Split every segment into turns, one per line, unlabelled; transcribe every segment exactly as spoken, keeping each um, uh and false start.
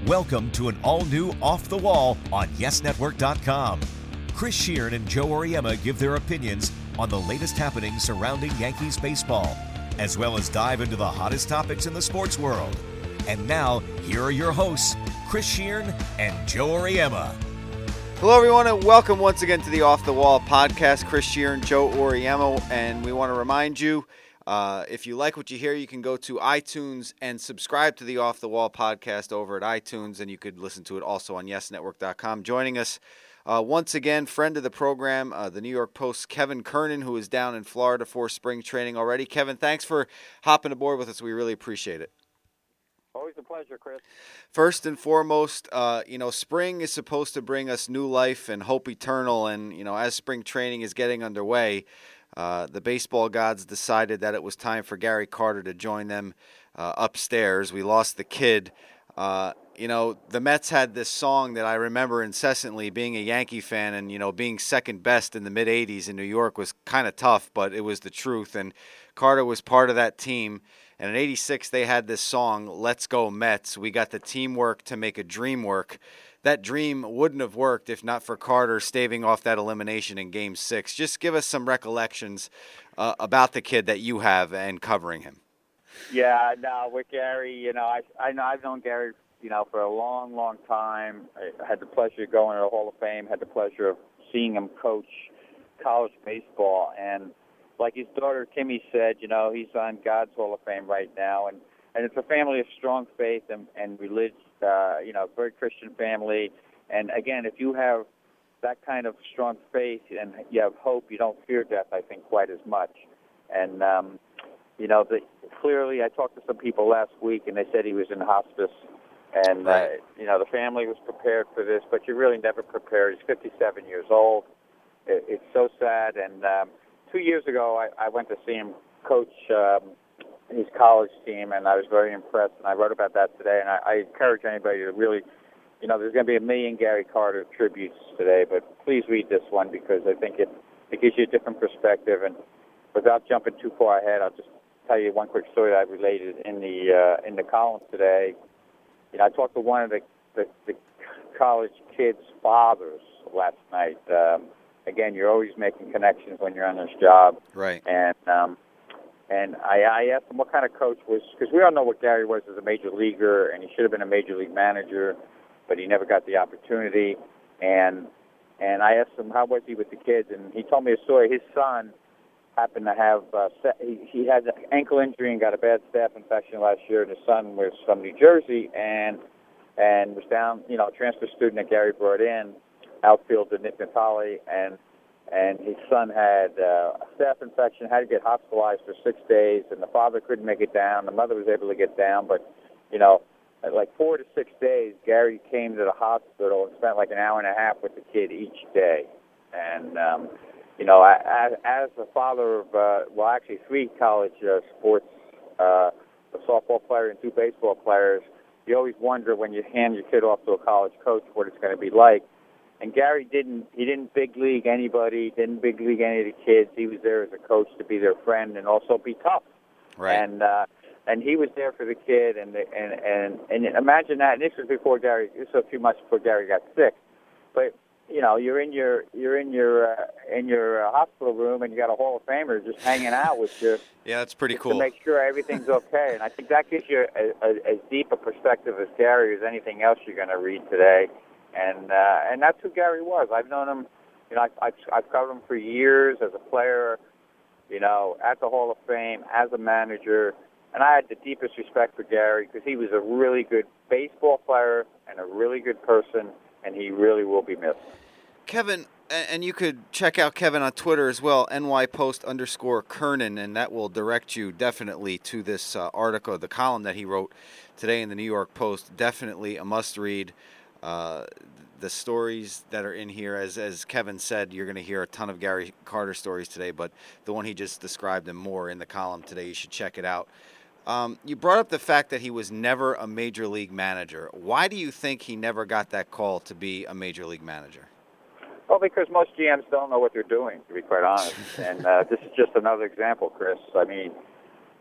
Welcome to an all-new Off the Wall on yes network dot com. Chris Sheeran and Joe Oriema give their opinions on the latest happenings surrounding Yankees baseball, as well as dive into the hottest topics in the sports world. And now, here are your hosts, Chris Sheeran and Joe Oriema.
Hello, everyone, and welcome once again to the Off the Wall podcast. Chris Sheeran, Joe Oriema, and we want to remind you, uh, if you like what you hear, you can go to iTunes and subscribe to the Off the Wall podcast over at iTunes, and you could listen to it also on yes network dot com. Joining us uh, once again, friend of the program, uh, the New York Post's Kevin Kernan, who is down in Florida for spring training already. Kevin, thanks for hopping aboard with us. We really appreciate it.
Always a pleasure, Chris.
First and foremost, uh, you know, spring is supposed to bring us new life and hope eternal. And, you know, as spring training is getting underway, uh, the baseball gods decided that it was time for Gary Carter to join them uh, upstairs. We lost the kid. Uh, you know, the Mets had this song that I remember incessantly. Being a Yankee fan and, you know, being second best in the mid-eighties in New York was kind of tough, but it was the truth. And Carter was part of that team. And in eighty-six, they had this song, Let's Go Mets. We got the teamwork to make a dream work. That dream wouldn't have worked if not for Carter staving off that elimination in Game six. Just give us some recollections uh, about the kid that you have and covering him.
Yeah, no, with Gary, you know, I, I know, I've known Gary, you know, for a long, long time. I had the pleasure of going to the Hall of Fame, had the pleasure of seeing him coach college baseball, and like his daughter Kimmy said, you know, he's on God's Hall of Fame right now, and, and it's a family of strong faith and, and religion, uh, you know, very Christian family. And again, if you have that kind of strong faith and you have hope, you don't fear death, I think, quite as much. And, um, you know, the, clearly I talked to some people last week, and they said he was in hospice. And, right. uh, you know, the family was prepared for this, but you're really never prepared. He's fifty-seven years old. It, it's so sad. And, um, Two years ago, I, I went to see him coach um, his college team, and I was very impressed, and I wrote about that today. And I, I encourage anybody to really, you know, there's going to be a million Gary Carter tributes today, but please read this one because I think it, it gives you a different perspective. And without jumping too far ahead, I'll just tell you one quick story that I related in the uh, in the column today. You know, I talked to one of the, the, the college kids' fathers last night. Um, Again, you're always making connections when you're on this job.
Right.
And um, and I, I asked him what kind of coach was, because we all know what Gary was as a major leaguer, and he should have been a major league manager, but he never got the opportunity. And and I asked him how was he with the kids, and he told me a story. His son happened to have uh, he, he had an ankle injury and got a bad staph infection last year, and his son was from New Jersey and and was down, you know, a transfer student that Gary brought in. Outfielder Nick Natale, and and his son had uh, a staph infection, had to get hospitalized for six days, and the father couldn't make it down. The mother was able to get down, but, you know, like four to six days, Gary came to the hospital and spent like an hour and a half with the kid each day. And, um, you know, as, as a father of, uh, well, actually three college uh, sports, uh, a softball player and two baseball players, you always wonder when you hand your kid off to a college coach what it's going to be like. And Gary didn't, he didn't big league anybody, didn't big league any of the kids. He was there as a coach to be their friend and also be tough.
Right.
And, uh, and he was there for the kid. And, the, and, and, and imagine that. And this was before Gary, this was a few months before Gary got sick. But, you know, you're in your, you're in your, uh, in your uh, hospital room and you got a Hall of Famer just hanging out with you.
Yeah, that's pretty
just
cool.
To make sure everything's okay. And I think that gives you a, a, as deep a perspective as Gary as anything else you're going to read today. And uh, and that's who Gary was. I've known him, you know, I've, I've, I've covered him for years as a player, you know, at the Hall of Fame, as a manager. And I had the deepest respect for Gary because he was a really good baseball player and a really good person, and he really will be missed.
Kevin, and you could check out Kevin on Twitter as well, N Y Post underscore Kernan, and that will direct you definitely to this uh, article, the column that he wrote today in the New York Post. Definitely a must-read. Uh, the stories that are in here, as as Kevin said, you're going to hear a ton of Gary Carter stories today, but the one he just described and more in the column today, you should check it out. Um, you brought up the fact that he was never a major league manager. Why do you think he never got that call to be a major league manager?
Well, because most G Ms don't know what they're doing, to be quite honest. And uh, this is just another example, Chris. I mean,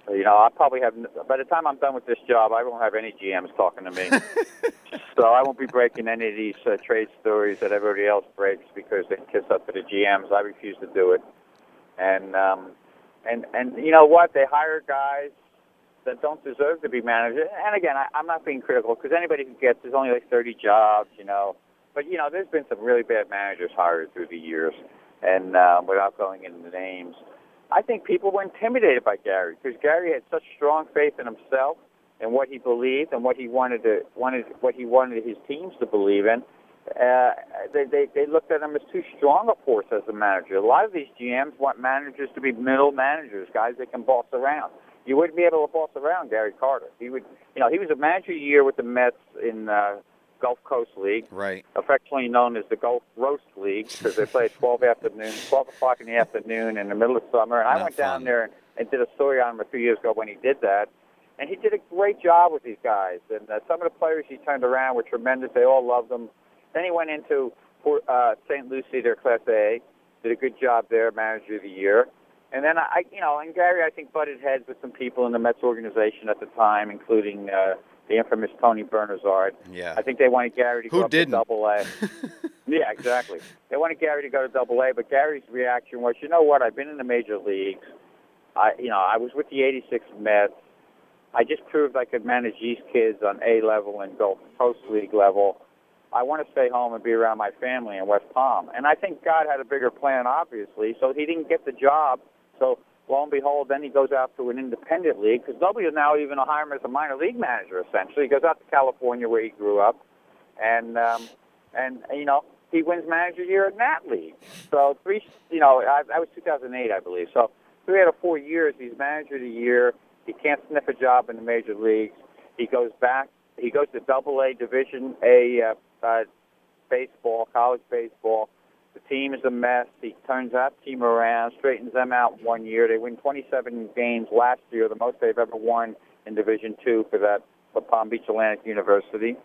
You know, I probably have, by the time I'm done with this job, I won't have any G Ms talking to me. So I won't be breaking any of these uh, trade stories that everybody else breaks because they kiss up to the G Ms. I refuse to do it. And, um, and, and you know what? They hire guys that don't deserve to be managers. And again, I, I'm not being critical because anybody who gets, there's only like thirty jobs, you know. But, you know, there's been some really bad managers hired through the years, and uh, without going into names. I think people were intimidated by Gary because Gary had such strong faith in himself and what he believed and what he wanted to wanted what he wanted his teams to believe in. Uh, they, they they looked at him as too strong a force as a manager. A lot of these G Ms want managers to be middle managers, guys they can boss around. You wouldn't be able to boss around Gary Carter. He would, you know, he was a manager of the year with the Mets in uh, Gulf Coast League,
right?
Affectionately known as the Gulf Roast League because they played twelve afternoon, twelve o'clock in the afternoon in the middle of summer. And
Not
I went
fun.
down there and, and did a story on him a few years ago when he did that. And he did a great job with these guys. And uh, some of the players he turned around were tremendous. They all loved him. Then he went into uh, Saint Lucie, their Class A, did a good job there, manager of the year. And then I, you know, and Gary, I think butted heads with some people in the Mets organization at the time, including uh, the infamous Tony Bernazard.
Yeah.
I think they wanted Gary to
Who
go up
didn't?
to Double A. Yeah, exactly. They wanted Gary to go to Double A, but Gary's reaction was, you know what? I've been in the major leagues. I, you know, I was with the eighty-six Mets. I just proved I could manage these kids on A level and Gulf Coast League level. I want to stay home and be around my family in West Palm. And I think God had a bigger plan, obviously, so he didn't get the job. So lo and behold, then he goes out to an independent league because nobody is now even hire him as a minor league manager. Essentially, he goes out to California where he grew up, and um, and you know he wins manager of the year in that league. So three, you know, I, that was two thousand eight, I believe. So three out of four years, he's manager of the year. He can't sniff a job in the major leagues. He goes back. He goes to Double A, Division A uh, uh, baseball, college baseball. The team is a mess. He turns that team around, straightens them out one year. They win twenty-seven games last year, the most they've ever won in Division Two for that for Palm Beach Atlantic University.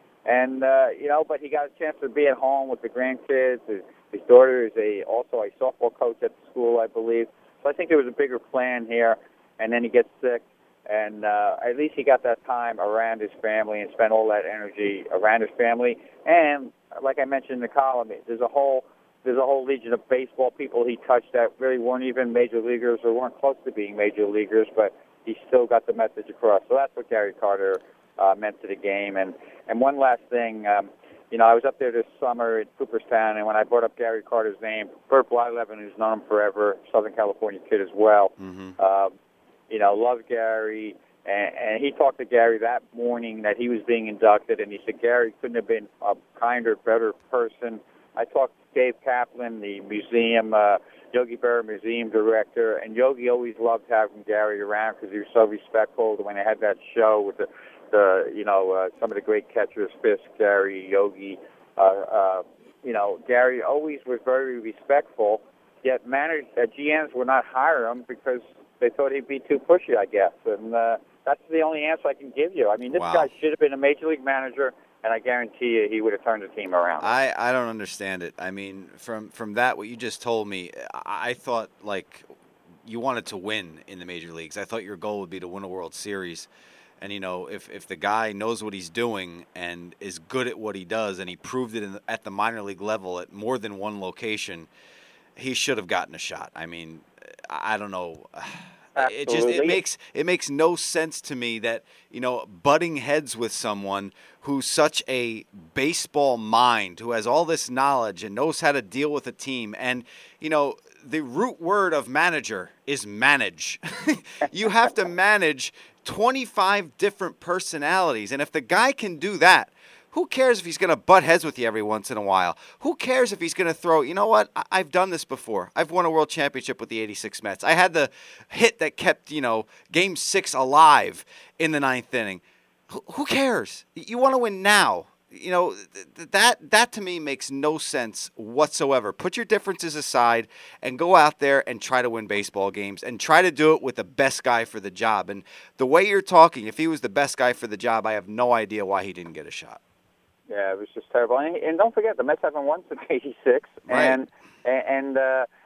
And uh, you know, but he got a chance to be at home with the grandkids. His, his daughter is a also a softball coach at the school, I believe. So I think there was a bigger plan here. And then he gets sick, and uh, at least he got that time around his family and spent all that energy around his family. And like I mentioned in the column, there's a whole there's a whole legion of baseball people he touched that really weren't even major leaguers or weren't close to being major leaguers, but he still got the message across. So that's what Gary Carter uh, meant to the game. And and one last thing, um, you know, I was up there this summer in Cooperstown, and when I brought up Gary Carter's name, Burt Blyleven, who's known him forever, Southern California kid as well.
Mm-hmm.
Uh, You know, loved Gary, and, and he talked to Gary that morning that he was being inducted, and he said Gary couldn't have been a kinder, better person. I talked to Dave Kaplan, the museum, uh, Yogi Berra Museum director, and Yogi always loved having Gary around because he was so respectful. When they had that show with the, the you know, uh, some of the great catchers, Fisk, Gary, Yogi, uh, uh, you know, Gary always was very respectful, yet managed, uh, G Ms would not hire him because they thought he'd be too pushy, I guess. And uh, that's the only answer I can give you. I mean, this
Wow.
guy should have been a major league manager, and I guarantee you he would have turned the team around.
I, I don't understand it. I mean, from from that, what you just told me, I, I thought, like, you wanted to win in the major leagues. I thought your goal would be to win a World Series. And, you know, if, if the guy knows what he's doing and is good at what he does, and he proved it in the, at the minor league level at more than one location, he should have gotten a shot. I mean, I don't know.
Absolutely.
It just it makes it makes no sense to me that, you know, butting heads with someone who's such a baseball mind, who has all this knowledge and knows how to deal with a team. And, you know, the root word of manager is manage. You have to manage twenty-five different personalities. And if the guy can do that, who cares if he's going to butt heads with you every once in a while? Who cares if he's going to throw, you know what, I- I've done this before. I've won a world championship with the eighty-six Mets. I had the hit that kept, you know, game six alive in the ninth inning. Who, who cares? You want to win now. You know, th- that that to me makes no sense whatsoever. Put your differences aside and go out there and try to win baseball games and try to do it with the best guy for the job. And the way you're talking, if he was the best guy for the job, I have no idea why he didn't get a shot.
Yeah, it was just terrible. And, and don't forget, the Mets haven't won since eighty-six.
Right.
And, and uh,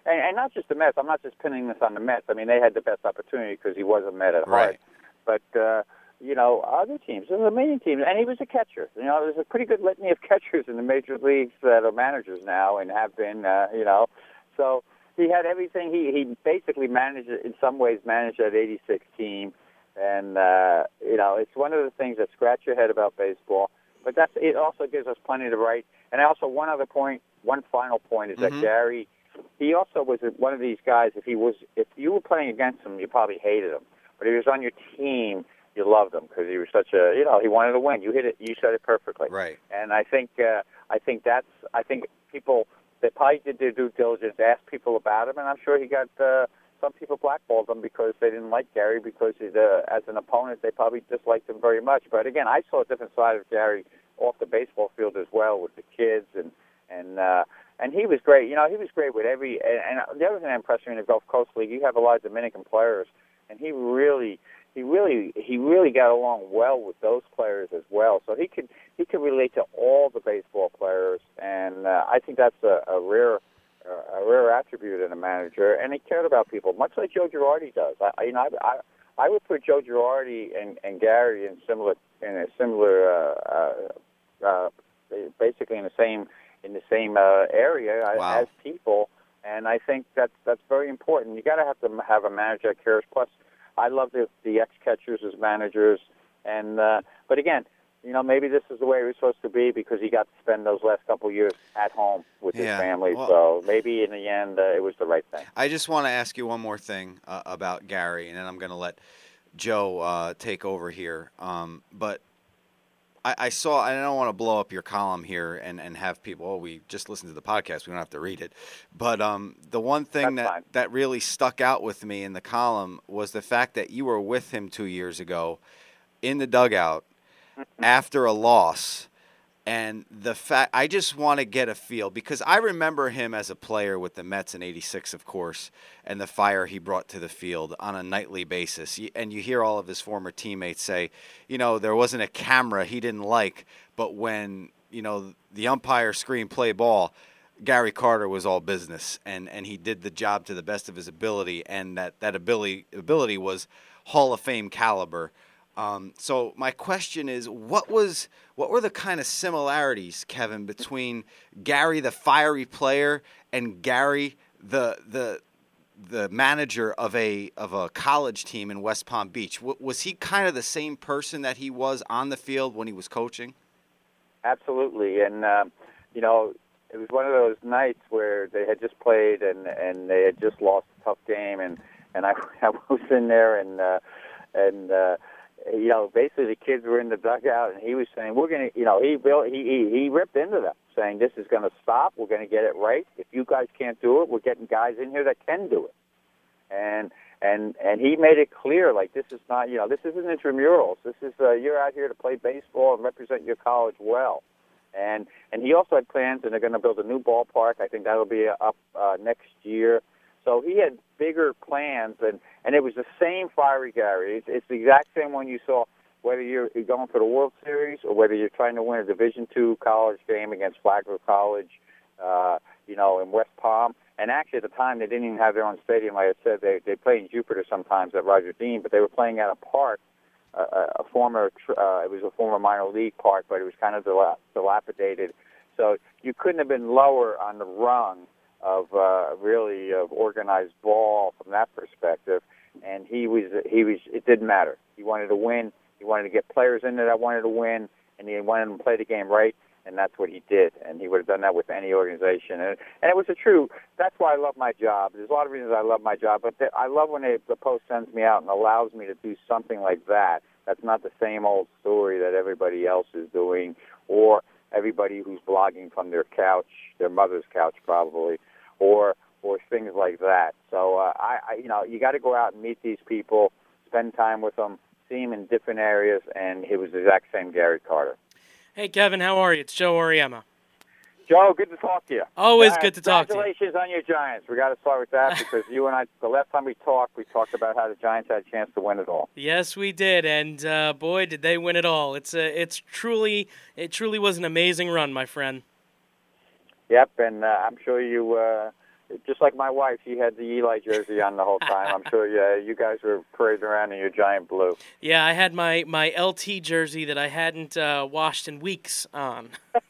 and, and not just the Mets. I'm not just pinning this on the Mets. I mean, they had the best opportunity because he was a Met at heart.
Right.
But, uh, you know, other teams, there's a million teams, and he was a catcher. You know, there's a pretty good litany of catchers in the major leagues that are managers now and have been, uh, you know. So he had everything. He, he basically managed, in some ways, managed that eighty-six team. And, uh, you know, it's one of the things that scratch your head about baseball. But that's it also gives us plenty to write. And also one other point, one final point is
mm-hmm.
that Gary, he also was one of these guys, if he was, if you were playing against him, you probably hated him. But if he was on your team, you loved him because he was such a, you know, he wanted to win. You hit it, you said it perfectly.
Right.
And I think, uh, I think that's, I think people, they probably did their due diligence, asked people about him, and I'm sure he got, uh, some people blackballed him because they didn't like Gary because he's, uh, as an opponent, they probably disliked him very much. But again, I saw a different side of Gary off the baseball field as well with the kids, and and uh, and he was great. You know, he was great with every. And, and the other thing that impressed me in the Gulf Coast League, you have a lot of Dominican players, and he really, he really, he really got along well with those players as well. So he could he could relate to all the baseball players, and uh, I think that's a, a rare. a rare attribute in a manager, and he cared about people, much like Joe Girardi does. I, you know, I, I, I would put Joe Girardi and, and Gary in similar, in a similar, uh, uh, uh, basically in the same, in the same uh, area
wow.
as people. And I think that's that's very important. You got to have to have a manager that cares. Plus, I love the the ex catchers as managers, and uh, but again. You know, maybe this is the way it was supposed to be because he got to spend those last couple of years at home with
yeah.
his family.
Well,
so maybe in the end, uh, it was the right thing.
I just want to ask you one more thing uh, about Gary, and then I'm going to let Joe uh, take over here. Um, but I, I saw, I don't want to blow up your column here and, and have people, oh, we just listen to the podcast, we don't have to read it. But um, the one thing
That's
that,
fine.
that really stuck out with me in the column was the fact that you were with him two years ago in the dugout after a loss, and the fact I just want to get a feel because I remember him as a player with the Mets in eighty-six, of course, and the fire he brought to the field on a nightly basis. And you hear all of his former teammates say, you know, there wasn't a camera he didn't like, but when, you know, the umpire screamed play ball, Gary Carter was all business, and, and he did the job to the best of his ability, and that, that ability ability was Hall of Fame caliber. Um, so my question is, what was what were the kind of similarities, Kevin, between Gary the fiery player and Gary the the the manager of a of a college team in West Palm Beach? W- was he kind of the same person that he was on the field when he was coaching?
Absolutely, and um, you know, it was one of those nights where they had just played and and they had just lost a tough game, and and I, I was in there and uh, and. Uh, You know, basically the kids were in the dugout, and he was saying, "We're going to," you know, he built, he, he he ripped into them, saying, "This is going to stop. We're going to get it right. If you guys can't do it, we're getting guys in here that can do it." And and and he made it clear, like this is not, you know, this isn't intramurals. This is uh, you're out here to play baseball and represent your college well. And and he also had plans, and they're going to build a new ballpark. I think that'll be up uh, next year. So he had bigger plans, and, and it was the same fiery Gary. It's, it's the exact same one you saw, whether you're going for the World Series or whether you're trying to win a Division two college game against Flagler College, uh, you know, in West Palm. And actually, at the time, they didn't even have their own stadium. Like I said, they they play in Jupiter sometimes at Roger Dean, but they were playing at a park, uh, a former, uh, it was a former minor league park, but it was kind of dilapidated. So you couldn't have been lower on the rung of uh, really of organized ball from that perspective, and he was he was it didn't matter. He wanted to win. He wanted to get players in there that wanted to win, and he wanted them to play the game right, and that's what he did. And he would have done that with any organization. And and it was a true. That's why I love my job. There's a lot of reasons I love my job, but I love when they, the Post sends me out and allows me to do something like that. That's not the same old story that everybody else is doing, or everybody who's blogging from their couch, their mother's couch probably. Or, or things like that. So uh, I, I, you know, you got to go out and meet these people, spend time with them, see them in different areas, and it was the exact same Gary Carter.
Hey, Kevin, how are you? It's Joe Oriema.
Joe, good to talk to you.
Always
uh,
good to talk to you.
Congratulations on your Giants. We got to start with that because you and I, the last time we talked, we talked about how the Giants had a chance to win it all.
Yes, we did, and uh, boy, did they win it all! It's a, it's truly, it truly was an amazing run, my friend.
Yep, and uh, I'm sure you uh, just like my wife, she had the Eli jersey on the whole time. I'm sure yeah, you guys were parading around in your giant blue.
Yeah, I had my, my L T jersey that I hadn't uh, washed in weeks on.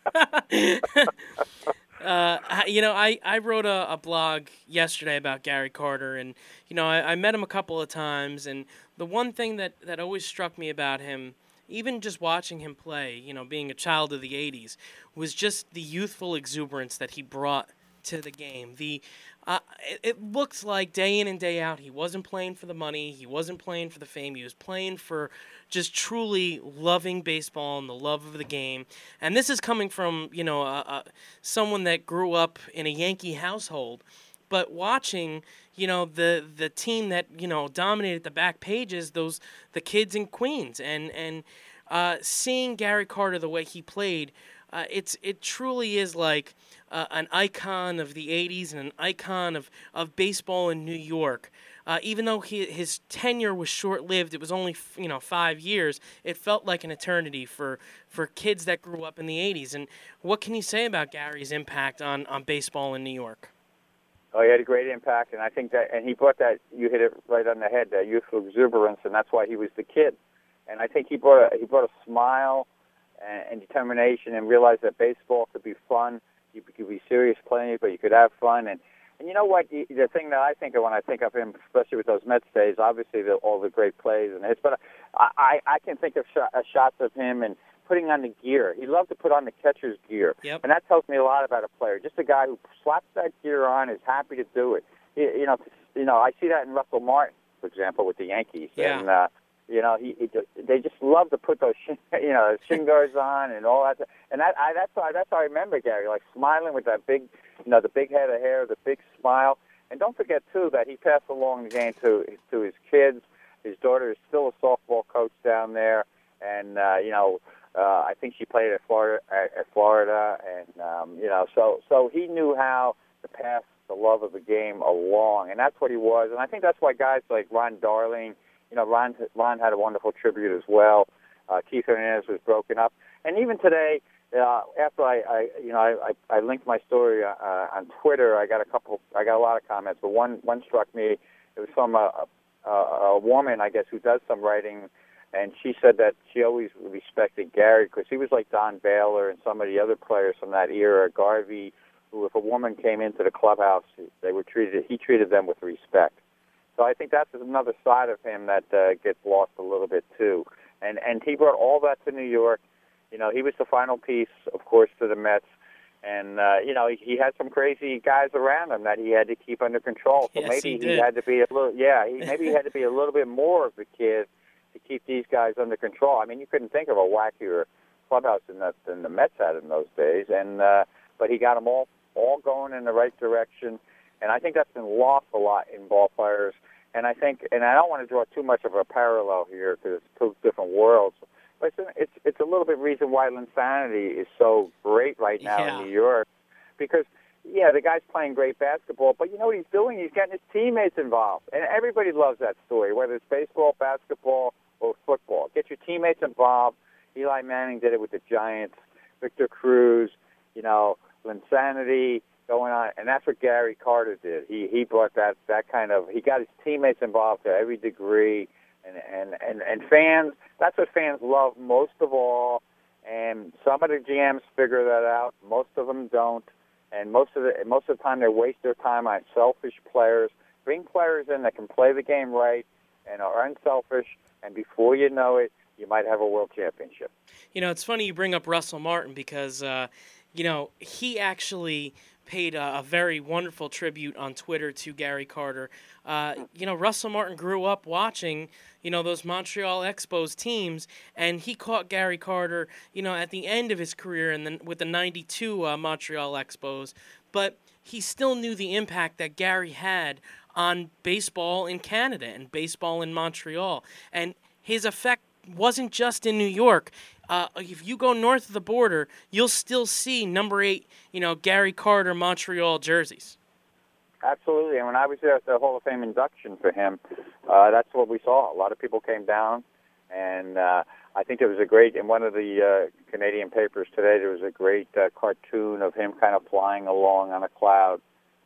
uh, you know, I, I wrote a, a blog yesterday about Gary Carter, and, you know, I, I met him a couple of times, and the one thing that, that always struck me about him, even just watching him play, you know, being a child of the eighties, was just the youthful exuberance that he brought to the game. The uh, it, it looked like day in and day out he wasn't playing for the money, he wasn't playing for the fame, he was playing for just truly loving baseball and the love of the game. And this is coming from, you know, uh, uh, someone that grew up in a Yankee household. But watching, you know, the the team that, you know, dominated the back pages, those the kids in Queens, and and uh, seeing Gary Carter the way he played, uh, it's it truly is like uh, an icon of the eighties and an icon of, of baseball in New York. Uh, even though he, his tenure was short-lived, it was only you know five years. It felt like an eternity for, for kids that grew up in the eighties. And what can you say about Gary's impact on, on baseball in New York?
Oh, he had a great impact, and I think that, and he brought that, you hit it right on the head, that youthful exuberance, and that's why he was the kid. And I think he brought a, he brought a smile and, and determination, and realized that baseball could be fun. You could be serious playing, but you could have fun. And, and you know what, the, the thing that I think of when I think of him, especially with those Mets days, obviously the, all the great plays and hits, but I, I, I can think of shot, uh, shots of him and putting on the gear. He loved to put on the catcher's gear.
Yep.
And that tells me a lot about a player. Just a guy who slaps that gear on, is happy to do it. You, you know, you know, I see that in Russell Martin, for example, with the Yankees.
Yeah.
And, uh, you know, he, he just, they just love to put those shin, you know, shin guards on and all that. And that, I, that's how that's how I remember Gary, like smiling with that big, you know, the big head of hair, the big smile. And don't forget too that he passed along the game to to his kids. His daughter is still a softball coach down there, and uh, you know. Uh, I think she played at Florida, at, at Florida, and um, you know, so so he knew how to pass the love of the game along, and that's what he was. And I think that's why guys like Ron Darling, you know, Ron Ron had a wonderful tribute as well. Uh, Keith Hernandez was broken up, and even today, uh, after I, I, you know, I, I, I linked my story uh, on Twitter, I got a couple, I got a lot of comments, but one one struck me. It was from a, a, a woman, I guess, who does some writing. And she said that she always respected Gary because he was like Don Baylor and some of the other players from that era, Garvey, who if a woman came into the clubhouse, they were treated. He treated them with respect. So I think that's another side of him that uh, gets lost a little bit too. And and he brought all that to New York. You know, he was the final piece, of course, to the Mets. And uh, you know, he, he had some crazy guys around him that he had to keep under control. So
yes,
maybe
he,
he
did.
had to be a little. Yeah, he, maybe he had to be a little bit more of the kid to keep these guys under control. I mean, you couldn't think of a wackier clubhouse than the, than the Mets had in those days. And uh, but he got them all all going in the right direction. And I think that's been lost a lot in ball players. And I think, and I don't want to draw too much of a parallel here because it's two different worlds. But it's it's it's a little bit reason why Linsanity is so great right now
Yeah.
in New York, because. Yeah, the guy's playing great basketball, but you know what he's doing? He's getting his teammates involved. And everybody loves that story, whether it's baseball, basketball, or football. Get your teammates involved. Eli Manning did it with the Giants, Victor Cruz, you know, Linsanity going on. And that's what Gary Carter did. He he brought that, that kind of, he got his teammates involved to every degree. And, and, and, and fans, that's what fans love most of all. And some of the G Ms figure that out. Most of them don't. And most of the most of the time, they waste their time on selfish players. Bring players in that can play the game right and are unselfish, and before you know it, you might have a world championship.
You know, it's funny you bring up Russell Martin because, uh, you know, he actually paid a, a very wonderful tribute on Twitter to Gary Carter. Uh, you know, Russell Martin grew up watching, you know, those Montreal Expos teams, and he caught Gary Carter, you know, at the end of his career and then with the ninety-two uh, Montreal Expos. But he still knew the impact that Gary had on baseball in Canada and baseball in Montreal. And his effect wasn't just in New York. Uh, if you go north of the border, you'll still see number eight, you know, Gary Carter Montreal jerseys.
Absolutely. And when I was there at the Hall of Fame induction for him, uh, that's what we saw. A lot of people came down, and uh, I think there was a great, in one of the uh, Canadian papers today, there was a great uh, cartoon of him kind of flying along on a cloud.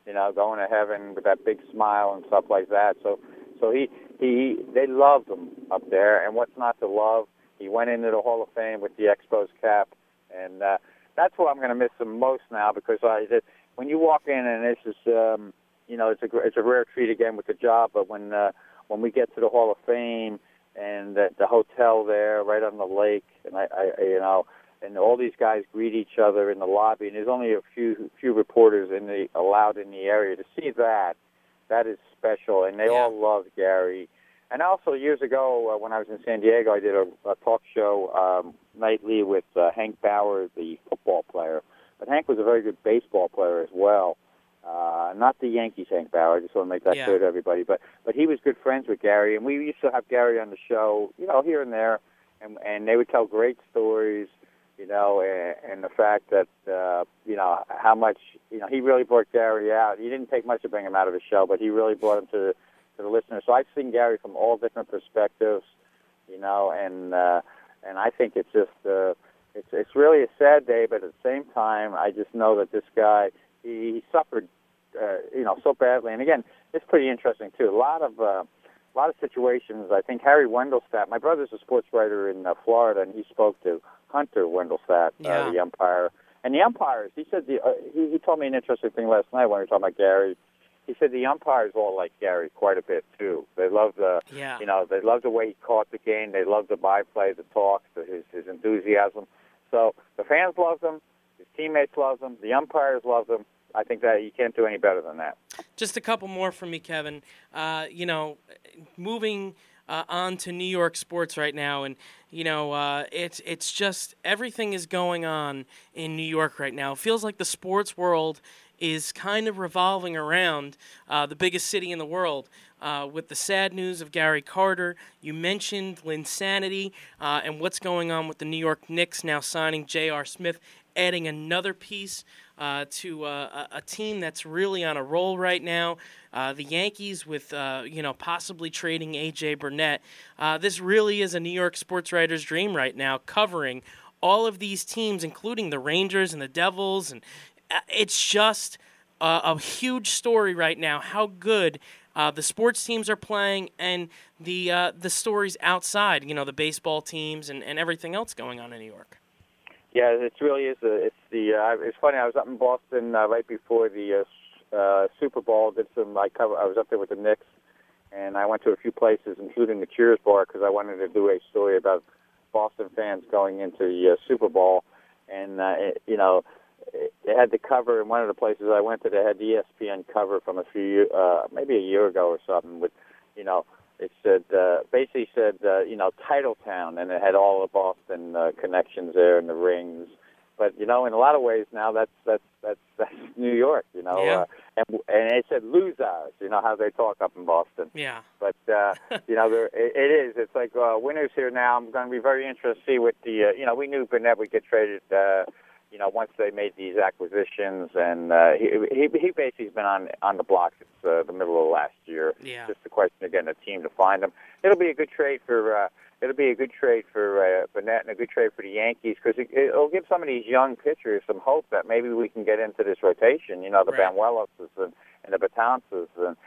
you know, going to heaven with that big smile and stuff like that. So, so he he they loved him up there, and what's not to love? He went into the Hall of Fame with the Expos cap, and uh, that's what I'm going to miss him most now, because I that when you walk in and this is um, you know, it's a it's a rare treat again with the job, but when uh, when we get to the Hall of Fame and the, the hotel there right on the lake, and I, I you know, and all these guys greet each other in the lobby, and there's only a few few reporters in the allowed in the area to see that. That is special, and they
Yeah.
all love Gary. And also years ago, uh, when I was in San Diego, I did a, a talk show um, nightly with uh, Hank Bauer, the football player. But Hank was a very good baseball player as well. Uh, not the Yankees Hank Bauer, I just want to make that
Yeah.
clear to everybody. But but he was good friends with Gary, and we used to have Gary on the show, you know, here and there, and and they would tell great stories, you know, and, and the fact that, uh, you know, how much, you know, he really brought Gary out. He didn't take much to bring him out of the show, but he really brought him to the, to the listeners. So I've seen Gary from all different perspectives, you know, and uh, and I think it's just, uh, it's it's really a sad day, but at the same time, I just know that this guy, he, he suffered, uh, you know, so badly. And again, it's pretty interesting too. A lot of uh, a lot of situations. I think Harry Wendelstadt. My brother's a sports writer in uh, Florida, and he spoke to Hunter Wendelstadt,
Yeah.
uh, the umpire. And the umpires, he said, the, uh, he, he told me an interesting thing last night when we were talking about Gary. He said the umpires all like Gary quite a bit too. They love the,
Yeah.
you know, they love the way he caught the game. They love the byplay, the talk, the, his his enthusiasm. So the fans love him, his teammates love him, the umpires love him. I think that you can't do any better than that.
Just a couple more from me, Kevin. Uh, you know, moving uh, on to New York sports right now, and you know, uh, it's it's just everything is going on in New York right now. It feels like the sports world is kind of revolving around uh, the biggest city in the world. Uh, with the sad news of Gary Carter, you mentioned Linsanity, uh, and what's going on with the New York Knicks now signing J R. Smith, adding another piece uh, to uh, a, a team that's really on a roll right now. Uh, the Yankees with, uh, you know, possibly trading A J. Burnett. Uh, this really is a New York sports writer's dream right now, covering all of these teams, including the Rangers and the Devils. And uh, it's just a, a huge story right now, how good uh, the sports teams are playing and the uh, the stories outside, you know, the baseball teams and, and everything else going on in New York.
Yeah, it really is. A, it's the. Uh, it's funny. I was up in Boston uh, right before the uh, uh, Super Bowl. Did some. I cover. I was up there with the Knicks, and I went to a few places, including the Cheers Bar, because I wanted to do a story about Boston fans going into the uh, Super Bowl. And uh, it, you know, it, they had the cover in one of the places I went to. They had the E S P N cover from a few, uh, maybe a year ago or something. With, you know. It said, uh, basically said, uh, you know, Titletown, and it had all the Boston uh, connections there and the rings. But, you know, in a lot of ways now, that's that's that's, that's New York, you know.
Yeah.
Uh, and, and it said losers, you know, how they talk up in Boston.
Yeah.
But, uh, you know, there, it, it is. It's like uh, winners here now. I'm going to be very interested to see what the, uh, you know, we knew Burnett would get traded, uh, you know, once they made these acquisitions. And uh, he, he he basically has been on, on the block since uh, the middle of last year.
Yeah.
Just the question again, a team to find him. It'll be a good trade for uh, it'll be a good trade for uh, Burnett and a good trade for the Yankees, because it, it'll give some of these young pitchers some hope that maybe we can get into this rotation. You know, the
Right.
Banuelos and, and the Betances and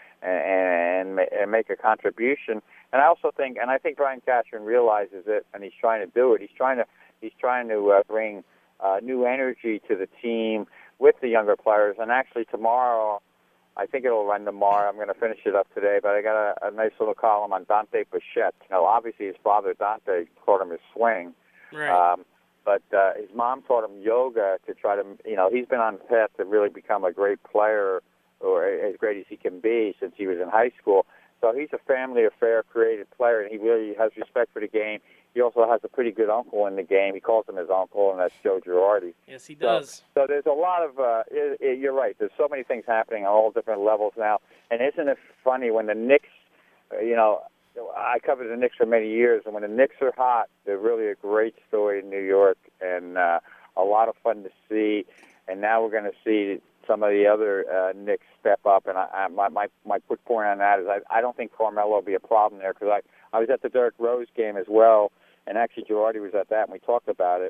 and and make a contribution. And I also think, and I think Brian Cashman realizes it, and he's trying to do it. He's trying to he's trying to uh, bring uh, new energy to the team with the younger players. And actually tomorrow, I think it'll run tomorrow. I'm going to finish it up today, but I got a, a nice little column on Dante Bichette. You know, obviously his father, Dante, taught him his swing.
Right.
Um, but uh, his mom taught him yoga to try to, you know, he's been on the path to really become a great player, or as great as he can be, since he was in high school. So he's a family affair, creative player, and he really has respect for the game. He also has a pretty good uncle in the game. He calls him his uncle, and that's Joe Girardi.
Yes, he does.
So, so there's a lot of, uh, it, it, you're right, there's so many things happening on all different levels now. And isn't it funny when the Knicks, uh, you know, I covered the Knicks for many years, and when the Knicks are hot, they're really a great story in New York, and uh, a lot of fun to see. And now we're going to see some of the other uh, Knicks step up. And I, I, my, my my quick point on that is I, I don't think Carmelo will be a problem there, because I, I was at the Derrick Rose game as well, and actually Girardi was at that, and we talked about it.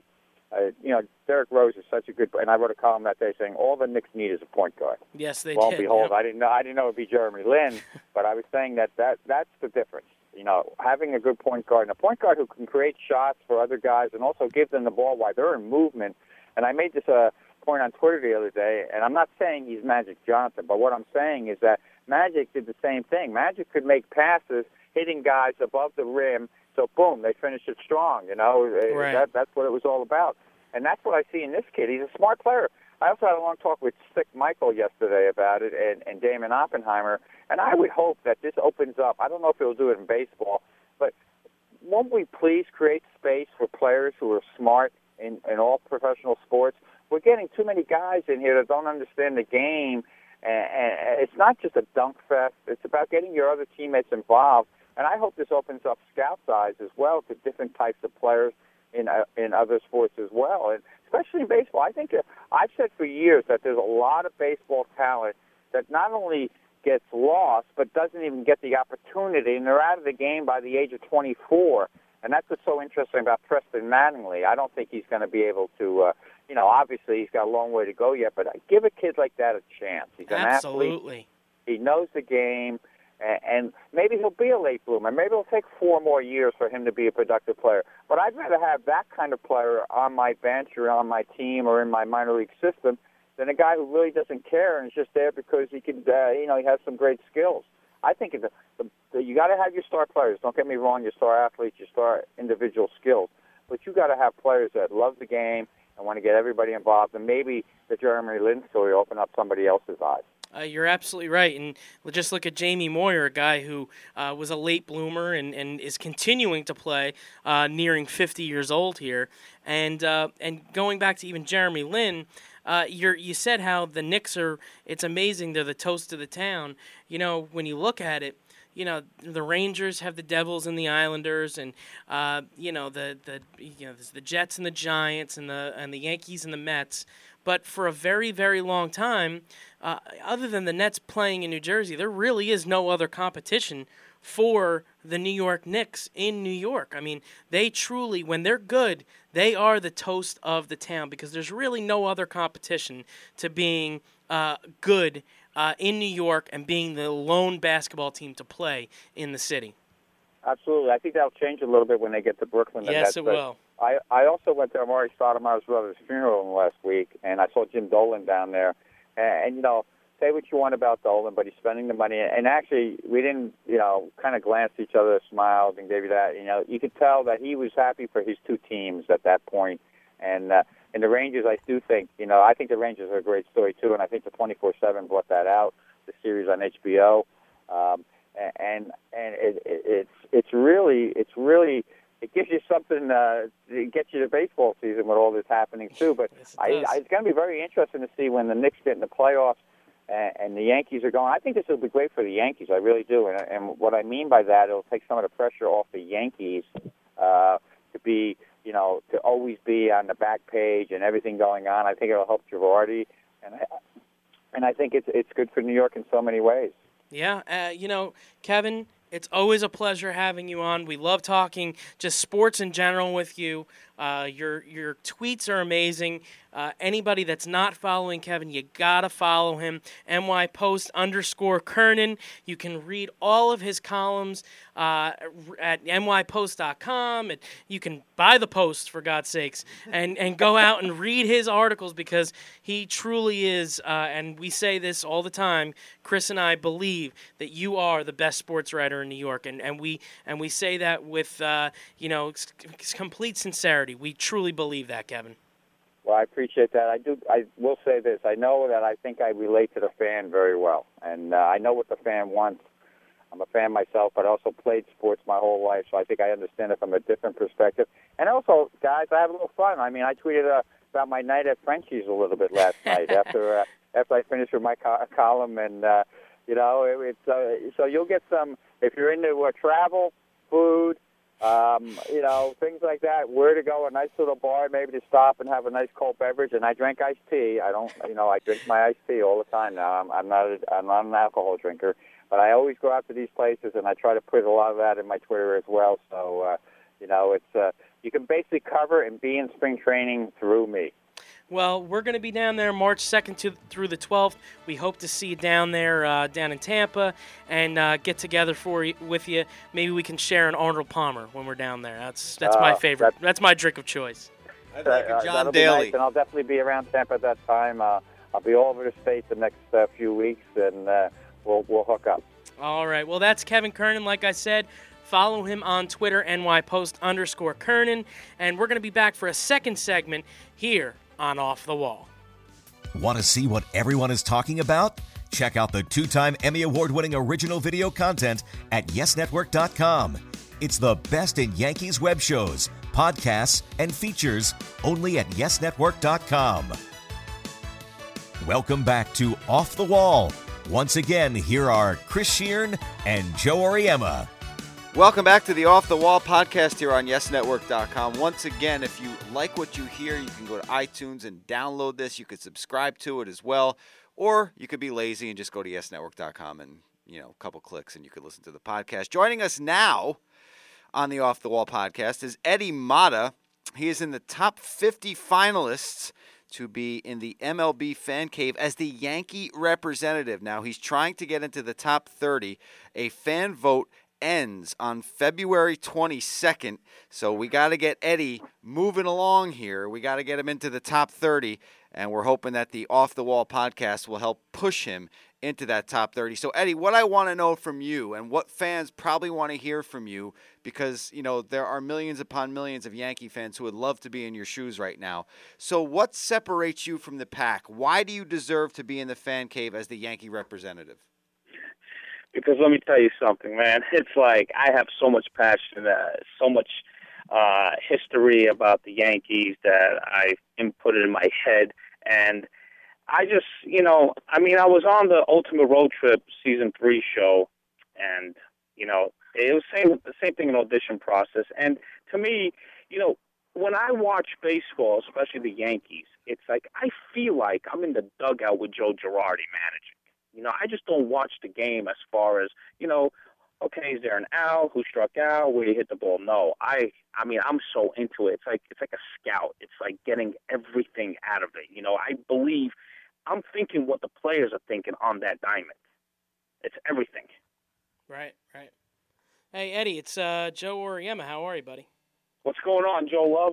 Uh, you know, Derrick Rose is such a good, and I wrote a column that day saying all the Knicks need is a point guard.
Yes, they
Lo
did.
and behold,
yeah.
I didn't know I didn't know it'd be Jeremy Lin, but I was saying that, that that's the difference. You know, having a good point guard and a point guard who can create shots for other guys and also give them the ball while they're in movement. And I made this uh, point on Twitter the other day, and I'm not saying he's Magic Johnson, but what I'm saying is that Magic did the same thing. Magic could make passes hitting guys above the rim, so boom, they finish it strong. You know,
right.
that, that's what it was all about. And that's what I see in this kid. He's a smart player. I also had a long talk with Stick Michael yesterday about it and, and Damon Oppenheimer, and I would hope that this opens up. I don't know if he'll do it in baseball, but won't we please create space for players who are smart in, in all professional sports? We're getting too many guys in here that don't understand the game, and, and it's not just a dunk fest. It's about getting your other teammates involved, and I hope this opens up scout size as well to different types of players in uh, in other sports as well, and especially in baseball. I think uh, I've said for years that there's a lot of baseball talent that not only gets lost but doesn't even get the opportunity, and they're out of the game by the age of twenty-four. And that's what's so interesting about Preston Mattingly. I don't think he's going to be able to, uh, you know, obviously he's got a long way to go yet, but give a kid like that a chance. He's an
Absolutely.
athlete. He knows the game. And maybe he'll be a late bloomer. Maybe it'll take four more years for him to be a productive player. But I'd rather have that kind of player on my bench or on my team or in my minor league system than a guy who really doesn't care and is just there because he can, uh, you know, he has some great skills. I think the, the, the, you got to have your star players. Don't get me wrong, your star athletes, your star individual skills. But you got to have players that love the game and want to get everybody involved. And maybe the Jeremy Lin story will open up somebody else's eyes.
Uh, you're absolutely right, and just look at Jamie Moyer, a guy who uh, was a late bloomer and, and is continuing to play, uh, nearing fifty years old here. And uh, and going back to even Jeremy Lin, uh, you're, you said how the Knicks are, it's amazing, they're the toast of the town. You know, when you look at it, you know, the Rangers have the Devils and the Islanders, and uh, you know the the you know there's the Jets and the Giants and the and the Yankees and the Mets. But for a very, very long time, uh, other than the Nets playing in New Jersey, there really is no other competition for the New York Knicks in New York. I mean, they truly, when they're good, they are the toast of the town because there's really no other competition to being uh, good uh, in New York and being the lone basketball team to play in the city.
Absolutely. I think that'll change a little bit when they get to Brooklyn.
Yes, it will.
I, I also went to Amari Stoudemire's brother's funeral last week, and I saw Jim Dolan down there. And, and, you know, say what you want about Dolan, but he's spending the money. And actually, we didn't, you know, kind of glance at each other, smiled, and gave you that. You know, you could tell that he was happy for his two teams at that point. And, uh, and the Rangers, I do think, you know, I think the Rangers are a great story, too, and I think the twenty-four seven brought that out, the series on H B O. Um, and and it, it, it's it's really, it's really... It gives you something uh, to get you to baseball season with all this happening, too. But
yes, it
I, I, it's going to be very interesting to see when the Knicks get in the playoffs and, and the Yankees are going. I think this will be great for the Yankees. I really do. And, and what I mean by that, it'll take some of the pressure off the Yankees uh, to be, you know, to always be on the back page and everything going on. I think it'll help Girardi. And I, and I think it's it's good for New York in so many ways.
Yeah, uh, you know, Kevin, it's always a pleasure having you on. We love talking just sports in general with you. Uh, your your tweets are amazing. Uh, anybody that's not following Kevin, you gotta follow him. N Y Post underscore Kernan. You can read all of his columns uh, at N Y post dot com. And you can buy the Post, for God's sakes, and, and go out and read his articles because he truly is, uh, and we say this all the time, Chris and I believe that you are the best sports writer in New York, and, and we and we say that with uh, you know complete sincerity. We truly believe that, Kevin.
Well, I appreciate that. I do. I will say this. I know that I think I relate to the fan very well, and uh, I know what the fan wants. I'm a fan myself, but I also played sports my whole life, so I think I understand it from a different perspective. And also, guys, I have a little fun. I mean, I tweeted uh, about my night at Frenchie's a little bit last night after uh, after I finished with my co- column, and uh, you know, it, it's uh, so you'll get some if you're into uh, travel, food. Um, you know, things like that, where to go, a nice little bar, maybe to stop and have a nice cold beverage. And I drink iced tea. I don't, you know, I drink my iced tea all the time now. I'm, I'm not, a, I'm not an alcohol drinker, but I always go out to these places, and I try to put a lot of that in my Twitter as well. So, uh, you know, it's uh, you can basically cover and be in spring training through me.
Well, we're going to be down there March second to, through the twelfth. We hope to see you down there, uh, down in Tampa, and uh, get together for you, with you. Maybe we can share an Arnold Palmer when we're down there. That's that's uh, my favorite. That's, that's my drink of choice.
I'd like a John
uh,
Daly.
Nice, and I'll definitely be around Tampa at that time. Uh, I'll be all over the state the next uh, few weeks, and uh, we'll we'll hook up.
All right. Well, that's Kevin Kernan. Like I said, follow him on Twitter, N Y Post underscore Kernan, and we're going to be back for a second segment here on Off the Wall.
Want to see what everyone is talking about? Check out the two-time Emmy Award-winning original video content at yes network dot com. It's the best in Yankees web shows, podcasts, and features only at yes network dot com. Welcome back to Off the Wall. Once again, here are Chris Sheeran and Joe Auriemma.
Welcome back to the Off the Wall podcast here on yes network dot com. Once again, if you like what you hear, you can go to iTunes and download this. You could subscribe to it as well, or you could be lazy and just go to yes network dot com and, you know, a couple clicks and you could listen to the podcast. Joining us now on the Off the Wall podcast is Eddie Mata. He is in the top fifty finalists to be in the M L B Fan Cave as the Yankee representative. Now, he's trying to get into the top thirty. A fan vote ends on February twenty-second, so we got to get Eddie moving along here. We got to get him into the top thirty, and we're hoping that the Off the Wall podcast will help push him into that top thirty. So, Eddie, what I want to know from you and what fans probably want to hear from you, because, you know, there are millions upon millions of Yankee fans who would love to be in your shoes right now. So what separates you from the pack? Why do you deserve to be in the fan cave as the Yankee representative?
Because let me tell you something, man. It's like I have so much passion, uh, so much uh, history about the Yankees that I inputted in my head. And I just, you know, I mean, I was on the Ultimate Road Trip Season three show, and, you know, it was same, the same thing in audition process. And to me, you know, when I watch baseball, especially the Yankees, it's like I feel like I'm in the dugout with Joe Girardi managing. You know, I just don't watch the game as far as, you know, okay, is there an out? Who struck out? Where you hit the ball? No, I, I mean, I'm so into it. It's like it's like a scout. It's like getting everything out of it. You know, I believe I'm thinking what the players are thinking on that diamond. It's everything.
Right, right. Hey, Eddie, it's uh, Joe Auriemma. How are you, buddy?
What's going on, Joe Love?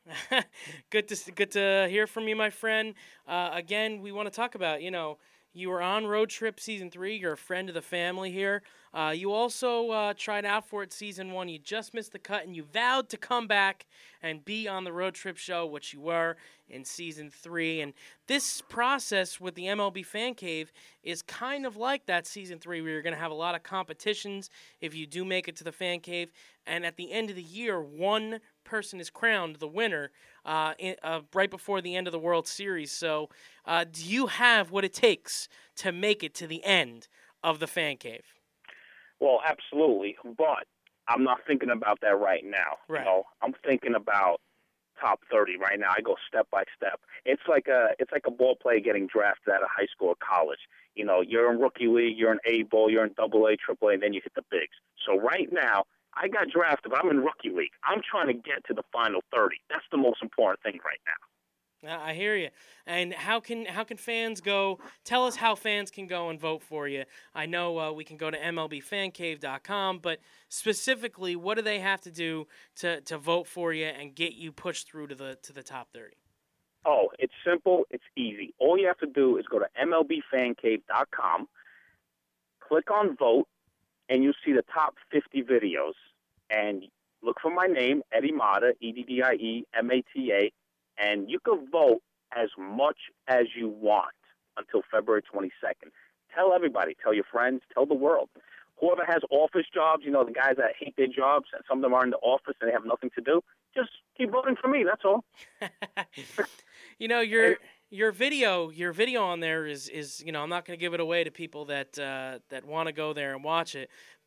good to good to hear from you, my friend. Uh, again, we want to talk about, you know, you were on Road Trip Season three. You're a friend of the family here. Uh, you also uh, tried out for it Season one. You just missed the cut, and you vowed to come back and be on the Road Trip show, which you were in Season three. And this process with the M L B Fan Cave is kind of like that Season three, where you're going to have a lot of competitions if you do make it to the Fan Cave. And at the end of the year, one person is crowned the winner uh, in, uh, right before the end of the World Series. So uh, do you have what it takes to make it to the end of the Fan Cave?
Well, absolutely, but I'm not thinking about that right now.
Right.
You know, I'm thinking about top thirty right now. I go step by step. It's like a it's like a ball player getting drafted out of high school or college. You know, you're in rookie league, you're in A ball, you're in double A, triple A, and then you hit the bigs. So right now, I got drafted, but I'm in rookie league. I'm trying to get to the final thirty. That's the most important thing right now.
I hear you. And how can how can fans go? Tell us how fans can go and vote for you. I know uh, we can go to M L B fan cave dot com, but specifically, what do they have to do to, to vote for you and get you pushed through to the to the top thirty?
Oh, it's simple. It's easy. All you have to do is go to M L B fan cave dot com, click on vote, and you'll see the top fifty videos. And look for my name, Eddie Mata, E D D I E M A T A, and you can vote as much as you want until February twenty-second. Tell everybody. Tell your friends. Tell the world. Whoever has office jobs, you know, the guys that hate their jobs, and some of them are in the office and they have nothing to do, just keep voting for me. That's all.
You know, your your video, your video on there is, is you know, I'm not going to give it away to people that uh, that want to go there and watch it.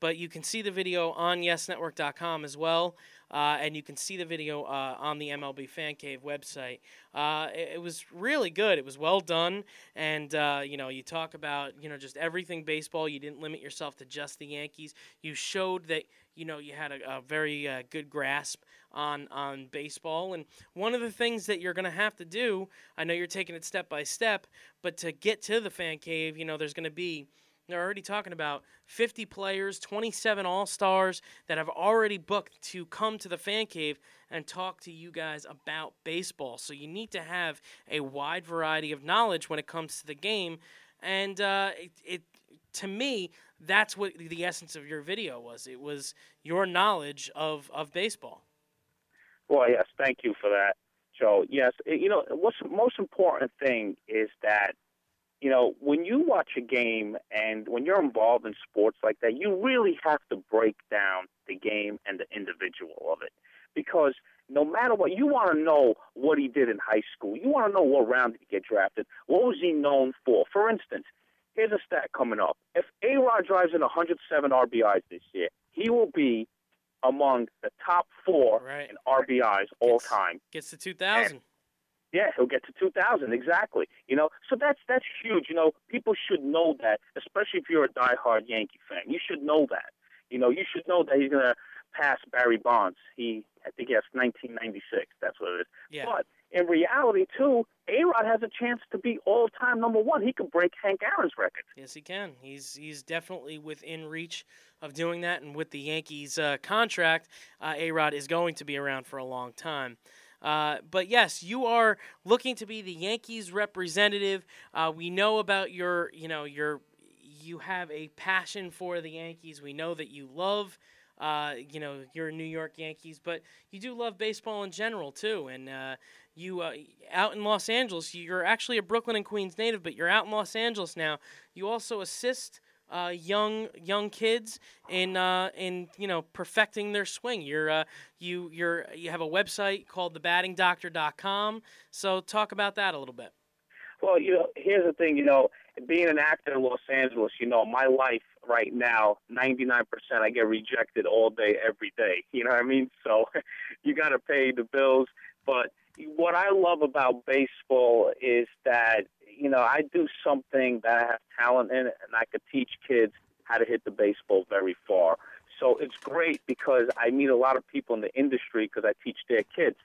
but you can see the video on yes network dot com as well. Uh, and you can see the video uh, on the M L B Fan Cave website. Uh, it, it was really good. It was well done, and uh, you know, you talk about you know just everything baseball. You didn't limit yourself to just the Yankees. You showed that you know you had a, a very uh, good grasp on on baseball. And one of the things that you're going to have to do, I know you're taking it step by step, but to get to the Fan Cave, you know, there's going to be. They're already talking about fifty players, twenty-seven All-Stars that have already booked to come to the Fan Cave and talk to you guys about baseball. So you need to have a wide variety of knowledge when it comes to the game. And uh, it, it, to me, that's what the essence of your video was. It was your knowledge of, of baseball.
Well, yes, thank you for that, Joe. Yes, you know, what's the most important thing is that, you know, when you watch a game and when you're involved in sports like that, you really have to break down the game and the individual of it. Because no matter what, you want to know what he did in high school. You want to know what round did he get drafted. What was he known for? For instance, here's a stat coming up. If A-Rod drives in one hundred seven R B Is this year, he will be among the top four
right.
in R B Is all
gets,
time.
Gets to two thousand.
And, yeah, he'll get to two thousand, exactly. You know, so that's that's huge. You know, people should know that, especially if you're a diehard Yankee fan. You should know that. You know, you should know that he's going to pass Barry Bonds. He, I think he has nineteen ninety-six. That's what it is.
Yeah.
But in reality, too, A-Rod has a chance to be all-time number one. He could break Hank Aaron's record.
Yes, he can. He's he's definitely within reach of doing that. And with the Yankees' uh, contract, uh, A-Rod is going to be around for a long time. Uh, but yes, you are looking to be the Yankees representative. Uh, we know about your, you know, your, you have a passion for the Yankees. We know that you love, uh, you know, your New York Yankees, but you do love baseball in general too. And uh, you, uh, out in Los Angeles, you're actually a Brooklyn and Queens native, but you're out in Los Angeles now. You also assist Uh, young young kids in uh, in you know perfecting their swing. You're uh, you you're you have a website called the batting doctor dot com. So talk about that a little bit.
Well, you know, here's the thing. You know, being an actor in Los Angeles, you know, my life right now, ninety-nine percent, I get rejected all day, every day. You know what I mean? So you got to pay the bills. But what I love about baseball is that, you know, I do something that I have talent in, and I could teach kids how to hit the baseball very far. So it's great because I meet a lot of people in the industry because I teach their kids.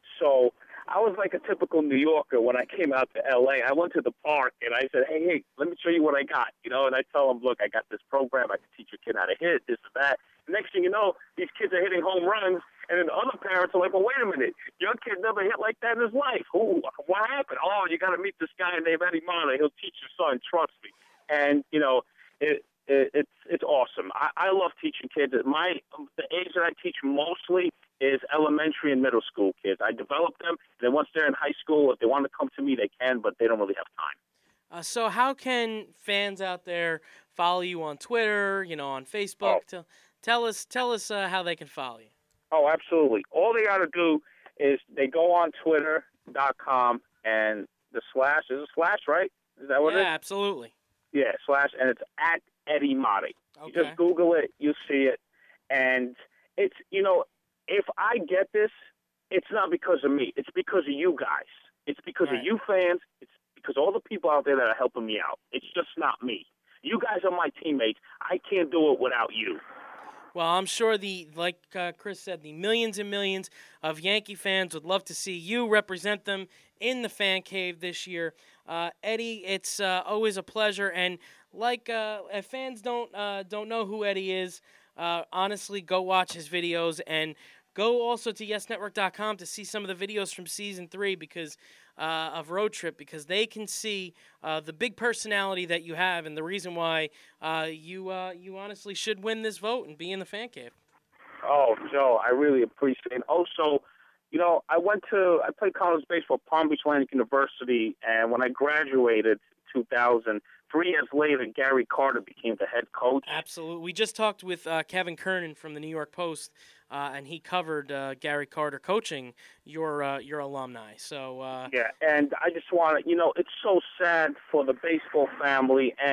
So I was like a typical New Yorker when I came out to L A. I went to the park, and I said, hey, hey, let me show you what I got. You know, and I tell them, look, I got this program. I can teach your kid how to hit, this and that. The next thing you know, these kids are hitting home runs, and then the other parents are like, well, wait a minute. Your kid never hit like that in his life. Who? What happened? Oh, you got to meet this guy named Eddie Mata. He'll teach your son. Trust me. And, you know, it, it, it's it's awesome. I, I love teaching kids. My The age that I teach mostly is elementary and middle school kids. I develop them, and then once they're in high school, if they want to come to me, they can, but they don't really have time.
Uh, so how can fans out there follow you on Twitter, you know, on Facebook?
Oh.
Tell, tell us tell us uh, how they can follow you.
Oh, absolutely. All they got to do is they go on twitter dot com and the slash, is it slash, right? Is that what
yeah,
it is?
Yeah, absolutely.
Yeah, slash, and it's at Eddie Mata.
Okay.
You just Google it, you see it. And it's, you know, if I get this, it's not because of me. It's because of you guys. It's because
right.
of you fans. It's because all the people out there that are helping me out. It's just not me. You guys are my teammates. I can't do it without you.
Well, I'm sure the, like uh, Chris said, the millions and millions of Yankee fans would love to see you represent them in the Fan Cave this year. Uh, Eddie, it's uh, always a pleasure. And like uh, if fans don't uh, don't know who Eddie is, uh, honestly, go watch his videos and go also to yes network dot com to see some of the videos from season three because uh, of Road Trip because they can see uh, the big personality that you have and the reason why uh, you uh, you honestly should win this vote and be in the Fan Cave.
Oh, Joe, I really appreciate it. Also, you know, I went to, I played college baseball at Palm Beach Atlantic University, and when I graduated in two thousand, three years later, Gary Carter became the head coach.
Absolutely. We just talked with uh, Kevin Kernan from the New York Post, uh, and he covered uh, Gary Carter coaching your uh, your alumni. So uh,
yeah, and I just want to, you know, it's so sad for the baseball family, and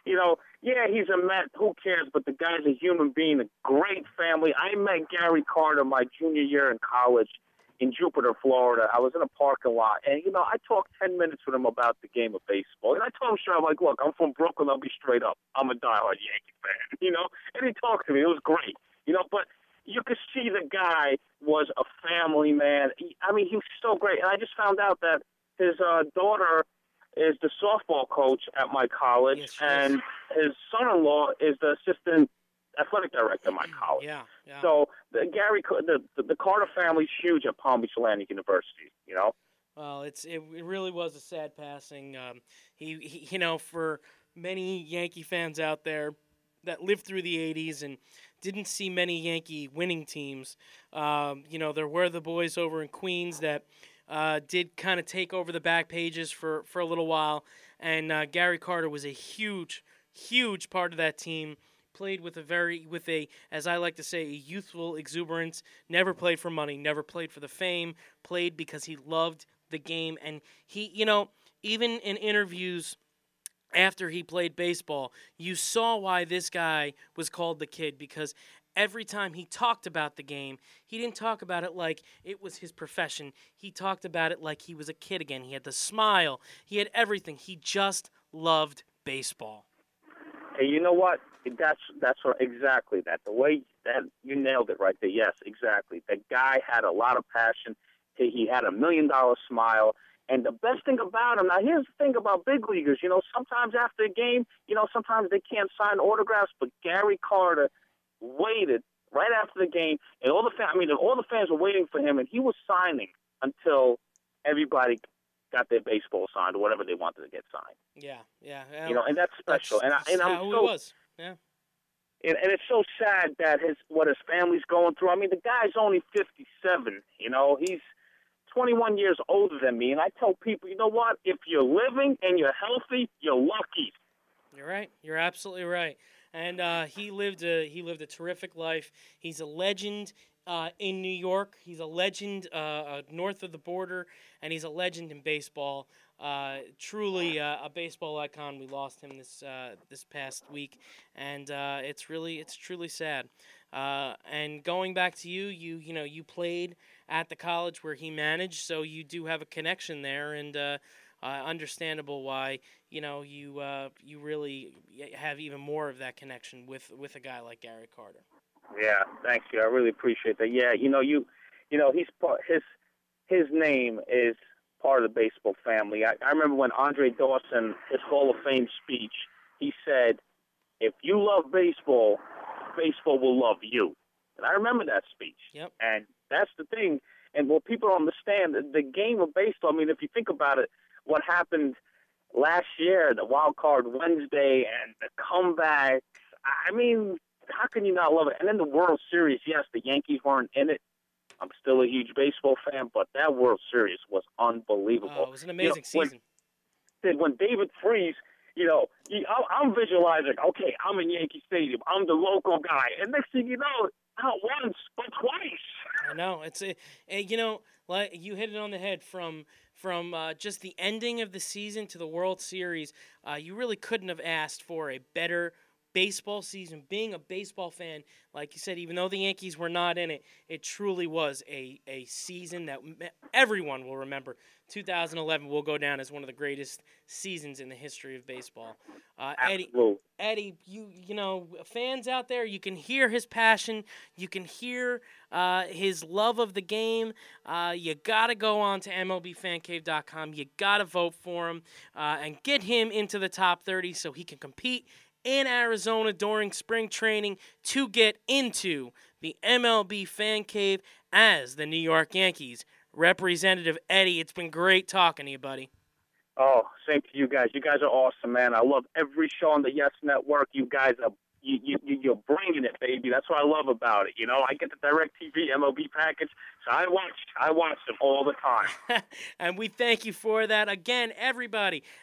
You know, yeah, he's a Met. Who cares? But the guy's a human being, a great family. I met Gary Carter my junior year in college in Jupiter, Florida. I was in a parking lot, and, you know, I talked ten minutes with him about the game of baseball. And I told him straight, I'm like, look, I'm from Brooklyn. I'll be straight up. I'm a diehard Yankee fan, you know? And he talked to me. It was great, you know? But you could see the guy was a family man. He, I mean, he was so great. And I just found out that his uh, daughter is the softball coach at my college,
yes,
and
yes.
his son-in-law is the assistant athletic director at my college.
Yeah, yeah.
So the Gary, the, the the Carter family's huge at Palm Beach Atlantic University. You know.
Well, it's it, it really was a sad passing. Um, he, he, you know, for many Yankee fans out there that lived through the eighties and didn't see many Yankee winning teams, um, you know, there were the boys over in Queens that uh, did kind of take over the back pages for, for a little while, and uh, Gary Carter was a huge, huge part of that team. Played with a very, with a, as I like to say, a youthful exuberance. Never played for money. Never played for the fame. Played because he loved the game, and he, you know, even in interviews after he played baseball, you saw why this guy was called the Kid, because every time he talked about the game, he didn't talk about it like it was his profession. He talked about it like he was a kid again. He had the smile. He had everything. He just loved baseball.
Hey, you know what? That's that's what, exactly that. The way that you nailed it right there. Yes, exactly. The guy had a lot of passion. He, he had a million dollar smile. And the best thing about him, now here's the thing about big leaguers, you know, sometimes after a game, you know, sometimes they can't sign autographs, but Gary Carter waited right after the game, and all the fans, I mean, all the fans were waiting for him, and he was signing until everybody got their baseball signed or whatever they wanted to get signed.
Yeah, yeah.
You know, and that's special.
That's,
and I, and I'm
how
so,
it was. Yeah.
And, and it's so sad that his what his family's going through. I mean, the guy's only fifty-seven. You know, he's twenty-one years older than me, and I tell people, you know what? If you're living and you're healthy, you're lucky.
You're right. You're absolutely right. And uh, he lived a he lived a terrific life. He's a legend uh, in New York. He's a legend uh, uh, north of the border, and he's a legend in baseball. Uh, truly uh, a baseball icon. We lost him this uh, this past week, and uh, it's really it's truly sad. Uh, and going back to you, you you know you played at the college where he managed, so you do have a connection there, and uh, uh, understandable why you know you uh, you really have even more of that connection with, with a guy like Gary Carter.
Yeah, thank you. I really appreciate that. Yeah, you know you, you know he's part, his his name is part of the baseball family. I, I remember when Andre Dawson, his Hall of Fame speech, he said, "If you love baseball, baseball will love you." And I remember that speech.
Yep.
And that's the thing. And what people don't understand, the, the game of baseball, I mean, if you think about it, what happened last year, the Wild Card Wednesday and the comebacks, I mean, how can you not love it? And then the World Series, yes, the Yankees weren't in it. I'm still a huge baseball fan, but that World Series was unbelievable.
Oh, it was an amazing
you know,
season.
When, when David Freese, you know, he, I'm visualizing, okay, I'm in Yankee Stadium. I'm the local guy. And next thing you know, not once, but twice.
I know. It's a, a, you know, like you hit it on the head from from uh, just the ending of the season to the World Series. Uh, you really couldn't have asked for a better baseball season. Being a baseball fan, like you said, even though the Yankees were not in it, it truly was a, a season that everyone will remember. two thousand eleven will go down as one of the greatest seasons in the history of baseball. Uh, Eddie, Eddie, you you know, fans out there, you can hear his passion. You can hear uh, his love of the game. Uh, you got to go on to M L B fan cave dot com. You got to vote for him uh, and get him into the top thirty so he can compete in Arizona during spring training to get into the M L B Fan Cave as the New York Yankees. Representative Eddie, it's been great talking to you, buddy.
Oh, same to you guys. You guys are awesome, man. I love every show on the Yes Network. You guys are you, you, you're bringing it, baby. That's what I love about it. You know, I get the DirecTV M L B package, so I watch I watch them all the time.
And we thank you for that. Again, everybody,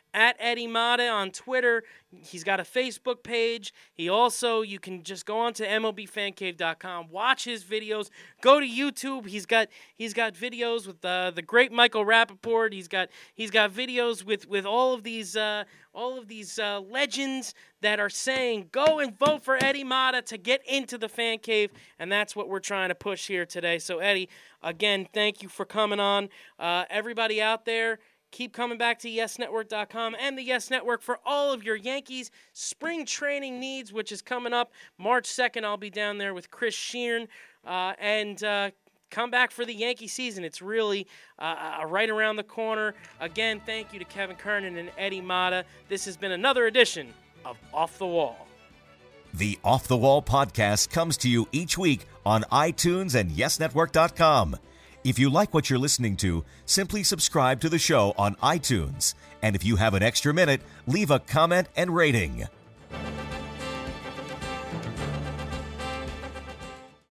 at Eddie Mata on Twitter. He's got a Facebook page. He also, you can just go on to M L B fan cave dot com, watch his videos, go to YouTube. He's got he's got videos with uh, the great Michael Rappaport. He's got he's got videos with, with all of these uh, all of these uh, legends that are saying go and vote for Eddie Mata to get into the fan cave, and that's what we're trying to push here today. So Eddie, again, thank you for coming on. Uh, everybody out there, keep coming back to yes network dot com and the Yes Network for all of your Yankees spring training needs, which is coming up March second. I'll be down there with Chris Sheeran, uh, and uh, come back for the Yankee season. It's really uh, right around the corner. Again, thank you to Kevin Kernan and Eddie Mata. This has been another edition of Off the Wall.
The Off the Wall podcast comes to you each week on iTunes and yes network dot com. If you like what you're listening to, simply subscribe to the show on iTunes. And if you have an extra minute, leave a comment and rating.